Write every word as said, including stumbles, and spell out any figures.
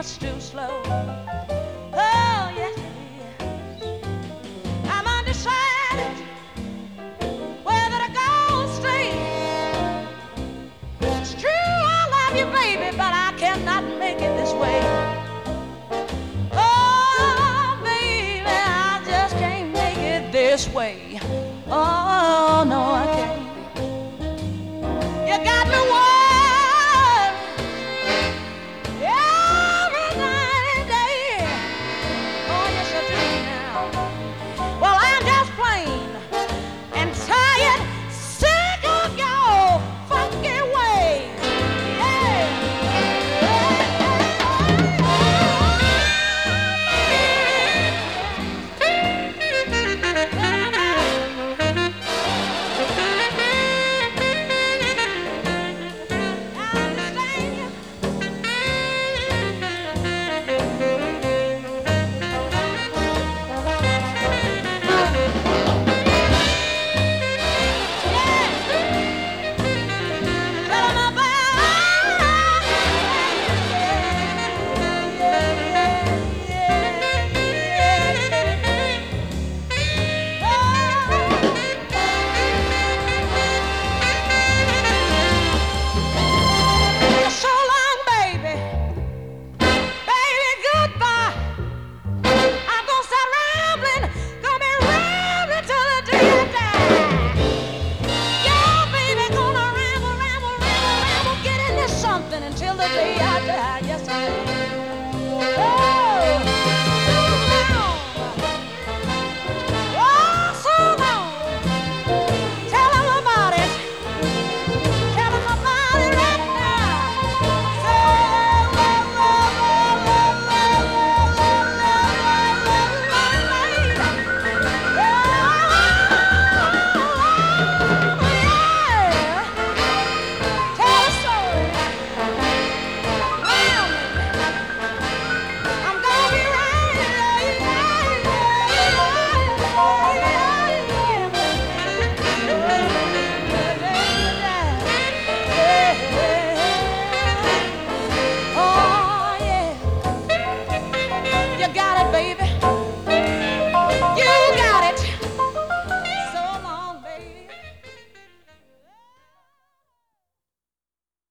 much too slow. Oh, yes, yes. I'm undecided whether to go straight. It's true, I love you, baby, but I cannot make it this way. Oh, baby, I just can't make it this way. Oh, no.